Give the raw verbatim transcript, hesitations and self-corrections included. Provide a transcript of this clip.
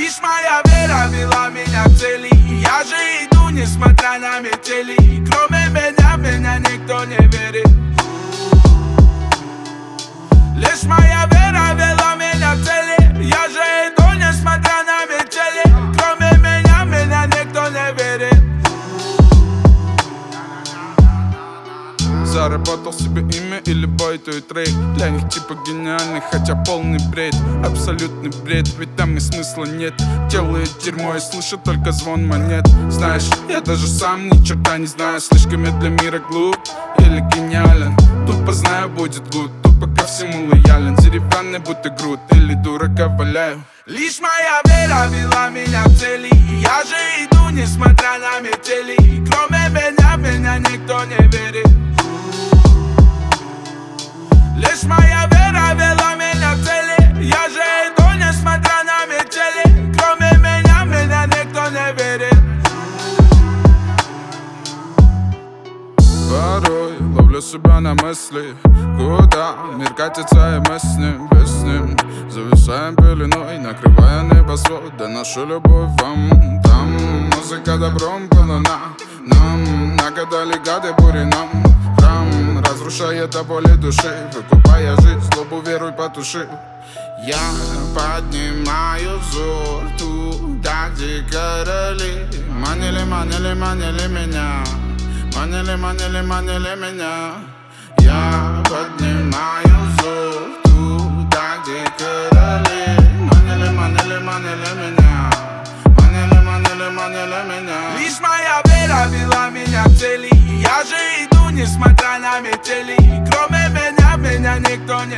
Лишь моя вера вела меня к цели. Я же иду, несмотря на метели. Кроме меня, в меня никто не верит. Лишь моя вера вела меня к цели. Я же иду, несмотря на метели. Кроме меня, в меня никто не верит. Заработал себе имя или бой, то и трейд. Для них типа гениальный, хотя полный бред. Абсолютный бред, ведь там и смысла нет. Делает дерьмо и слышит только звон монет. Знаешь, я даже сам ни черта не знаю. Слишком я для мира глуп или гениален. Тупо знаю, будет гуд, тупо ко всему лоялен. Деревянный будто груд или дурака валяю. Лишь моя вера вела меня к цели. Я же иду, несмотря на метели. Кроме меня, в меня никто не верит. Лишь моя вера вела меня к цели. Я же иду, несмотря на метели. Кроме меня, в меня никто не верит. Порой ловлю себя на мысли, куда мир катится, и мы с ним, без с ним. Зависаем пеленой, накрывая небосвод. Да нашу любовь вам там. Музыка добром полна нам. Нагадали гады бури нам. Храм разрушает до боли души, выкупая жизнь, злобу веруй потуши. Я поднимаю взор туда, где короли манили, манили, манили меня. Манили, манили, манили меня. Я поднимаю взор туда, где короли манили, манили, манили меня. Манили, манили, манили меня. Лишь моя вера вела меня к цели. Я же иду, несмотря на метели. Кроме меня, в меня никто не